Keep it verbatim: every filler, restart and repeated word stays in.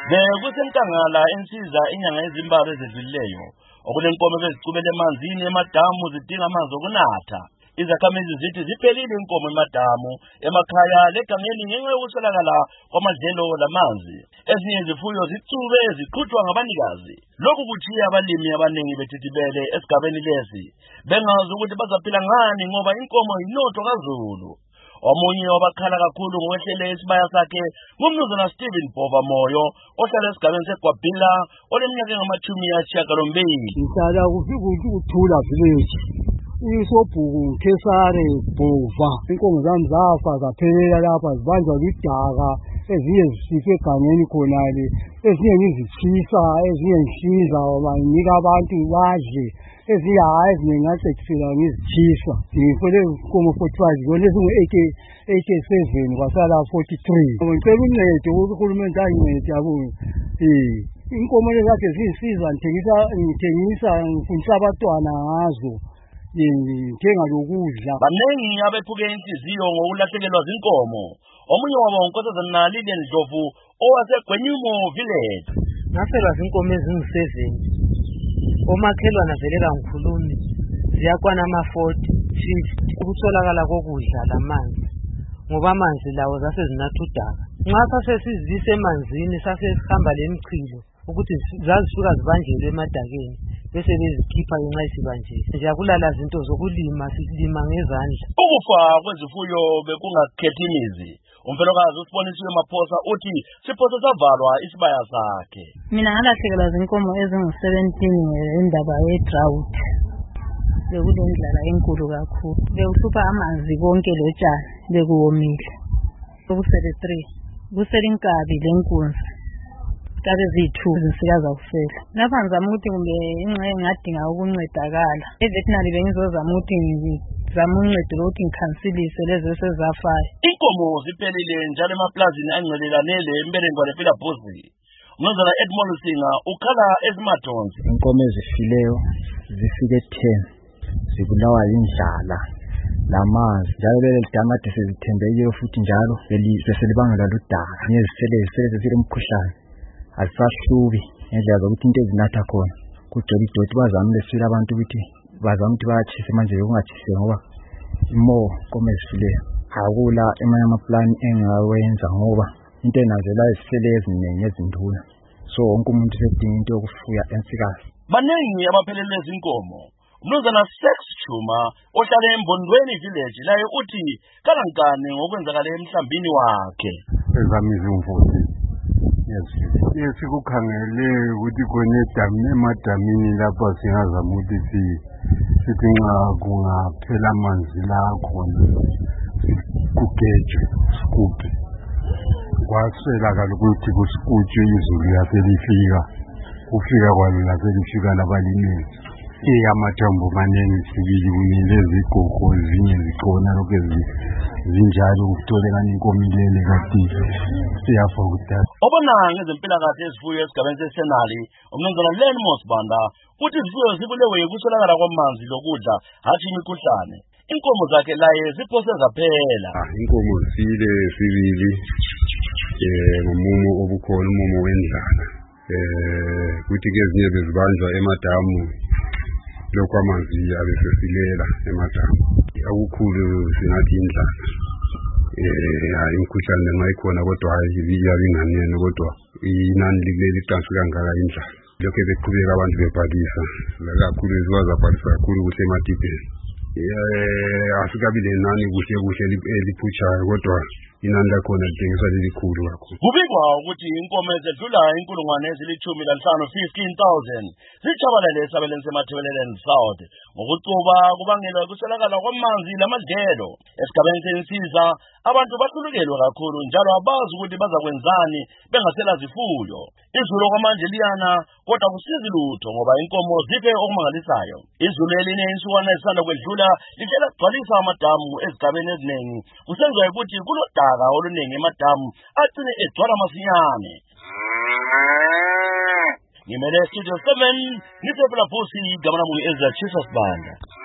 Bekusenkangala ensiza inyanga ezimbalwa ezedlulileyo okulenkomo bezicubele emanzini emadamu zidinga amanzi okunatha. Izakhamizi zithi ziphelile inkomo emadamu emakhaya legangeni ngenxa yokuswelakala kwamadlelo lamanzi. Ezinye izifuyo zicube ziqhutshwa ngabanikazi. Lokhu kuthiya abalimi abaningi bethithibele esigabeni lesi bengazi ukuthi bazaphila ngani ngoba inkomo yinotho kaZulu. Omunye wabakhala kakhulu ngokwehlele isibaya sakhe ngumnumzana Stephen Bhova Moyo ohlala esigabeni seGwabhila oleminyaka engamashumi ayisishiyagalombili. Ngihlala kuthula village. Isobhuku Kesare Bhova. Inkomo zami zafa zaphelela lapha zibanjwa lidaka, ezinye zisife egangeni khonale, ezinye ngizitshisa, ezinye ngihlinza nginika abantu badle, ezinye hayi ezinye ngacekisela ngizitshisa. Ngifole inkomo forty-five yona ezingu-AK seven kwasala forty-three. Ngicela uncedo uhulumeni angincede yabo. Eh inkomo lezi zisiza ngithengisa ngithengisa ngifundisa abantwana ngazo. Ngithenga lokudla. Banengi abephuke inhliziyo ngokulahlekelwa zinkomo. Omunye wabo uNkosazana Lilian Ndlovu owasegwenyumo village. Ngafelwa zinkomo ezingu-seven. Omakhelwana vele kangikhulumi ziyakwana ama-forty, fifty ukutholakala kokudla lamanzi ngoba amanzi lawo zase zinatha udaka. Nxa sasesizise emanzini sasesihamba lemichilo ukuthi zazisuka zibanjelwe emadakeni bese bezikhipha ngenxa isibanjile. Ngiyakulala izinto zokulima silima ngezandla. Ukufa kwezifuyo bekungakhethi imizi. Umfelokazi uSibonisiwe Maphosa uthi siphoso savalwa isibaya sakhe. Mina ngalahlekelwa zinkomo ezingu-seventeen ngendaba ye-drought. Bekulendlala enkulu kakhulu. Bekuhlupha amanzi konke lotshani bekuwomile. Okusele three. Kusele inkabi lenkunzi. Kabe ziyi-two zisikaza kufela. Lapha ngizama ukuthi kumbe ingxenye ngadinga ukuncedakala. Eveterinary bengizozama ukuthi ngizama uncedo lokuthi ngikhansilise lezo esezafayo. Inkomo ziphelile njalo emaplazini angcelelane lembelengwane Philabhozi. Umnumzana Edmond Singa ukhala ezimathonsi. Inkomo ezifileyo zifike ten zibulawa yindlala lamanzi njalo leli dama kade sezithembekile futhi njalo seselibangela ludaka. Ezinye zisele zisele zisile umkhuhlane. Asashubi ngendlela zokuthi into ezinatha khona kugcwele idoti bazamile sifile abantu ukuthi bazama ukuthi bayatshise manje kungatshise ngoba imo inkomo ezifileyo. Akula emanye amaplani engawenza ngoba into enazela izisele eziningi ezinduna, so wonke umuntu usedinga into yokufuya ensikazi. Banengi abaphelelwe zinkomo. Umnumzana Sex Chuma ohlala eMbondweni village laye uthi kalankane ngokwenzakala emhlambini wakhe. Ezami izimvuzi Yes, kukhangele ukuthi khona edamu emadamini lapha singazama ukuthi sithi nxa kungaphela amanzi la khona kugejwe sikuphe. Kwaswela kaloku ukuthi kusikutshwe izulu yaselifika kufika kwalo laselifika labalimeli. Amathombo manengi sibili kunye lezigogo ezinye zikhona lokhu zinjalo ukutholekana inkomilele kati siyafa ukudala. Obona ngezempilakahle ezifuyo esigabeni seSenali umnumzana Len Mosbanda uthi izifuyo zibulewe ukuswelakala kwamanzi lokudla hathi imikhuhlane. Inkomo zakhe laye ziphose zaphela. Inkomo zile sibili eh ngomumo obukhona umumo wendlala. Eh kuthi ke ezinye bezibanjwa emadamu lokho amanzi abesesilela emadamu. Akukhulu singathi indlala. Eh hayi imikhuhlane mayikhona kodwa ayibinganene kodwa inani likuleli qansi kangaka indlala. Lokho beqhubeka abantu bebhalisa kakhulu izibazabhalisa kakhulu kuhle emadibheni. Eh asikabile nani kuhle kuhle eliphutshayo kodwa inani lakhona lidingisa lelikhulu kakhulu. Kubikwa ukuthi inkomo ezedlula inkulungwane ezilithumi lanhlanu fifteen thousand zichabalele esabeleni seMathebeleleni South ngokucuba kubangelwa ukuswelakala kwamanzi lamadlelo. Esigabeni sensiza abantu bahlulukelwe kakhulu njalo abazi ukuthi bazakwenzani bengasela zifuyo. Izulu kwamanje liyana kodwa kusizi lutho ngoba inkomo zife okumangalisayo. Izulu eline insukwana esanda kwedlula lidlela kugcwalisa amadamu ezigabeni eziningi kusenziwa ukuthi kulodaka oluningi emadamu agcine egcwala masinyane. Ngimele Studio seven ngithe Philabhozi gamana mu Ezra Chisas Banda.